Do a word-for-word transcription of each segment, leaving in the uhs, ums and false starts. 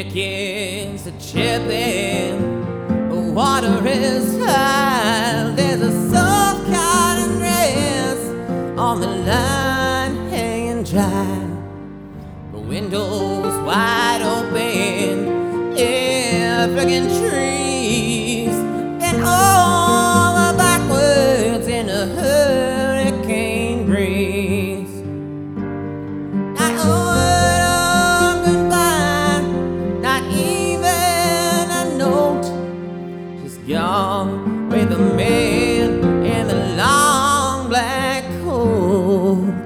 Chickens are chirping, the water is high. There's a soft cotton dress on the line hanging dry. The window's wide open, African trees bent over backwards in a hurricane breeze. Not a word of goodbye, not even a note. She's gone with the man in the long black coat.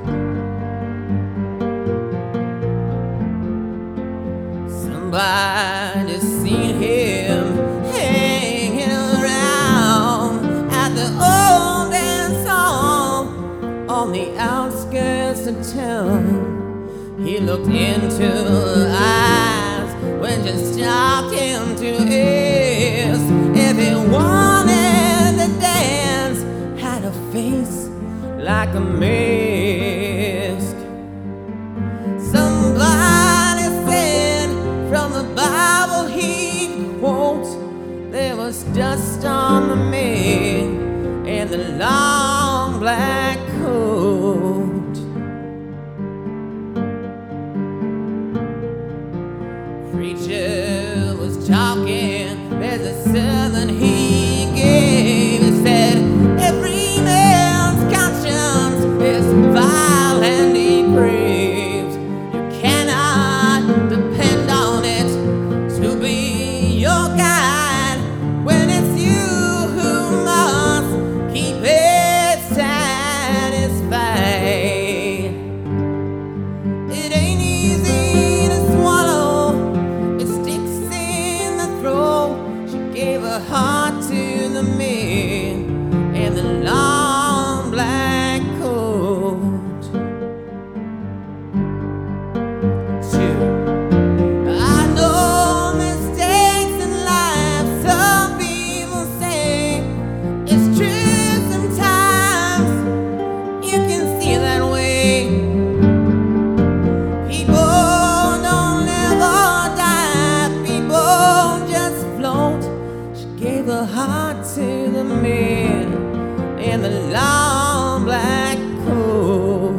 Somebody's seen him hanging around at the old dance hall on the outskirts of town. He looked into her eyes when she stopped him to ask if he wanted to dance. Had a face like a mask. Somebody said from the Bible he'd quote, there was dust on the man and the long black coat. Preacher was talking, there's a sermon he gave. He said, every man's conscience is vile and depraved. You cannot depend on it to be your guide when it's you who must keep it satisfied. It ain't easy to swallow, it sticks in the throat. She gave her heart to the man and the long black coat. Two. I know mistakes in life, some people say it's true sometimes. You can see that way. People don't live or die, people just float. She gave her heart to the man in the long black coat.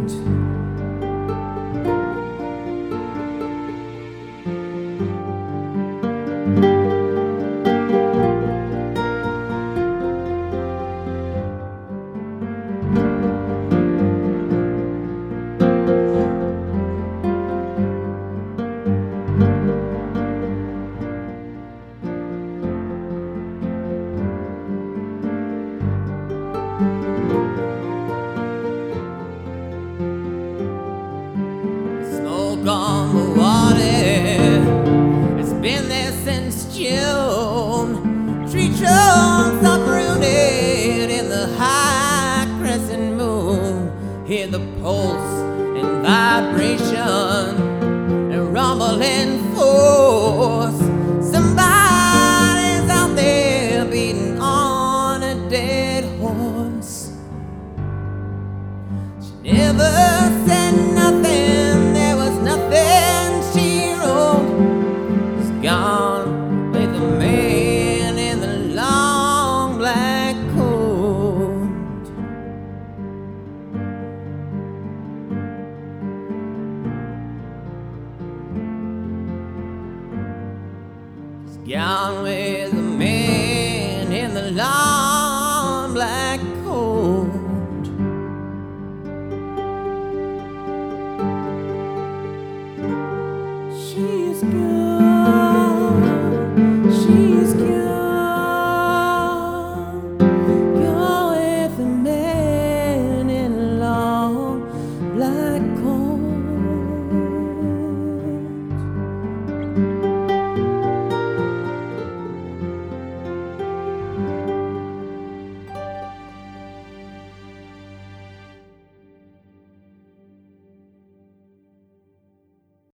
Smoke on the water, it's been there since June. Tree trunks uprooted in the high crescent moon. Hear the pulse and vibration and rumbling force. Somebody's out there beating on a dead horse. She never said nothing, there was nothing she wrote. She's gone with the man in the long black coat. She's gone with the man in the long black coat.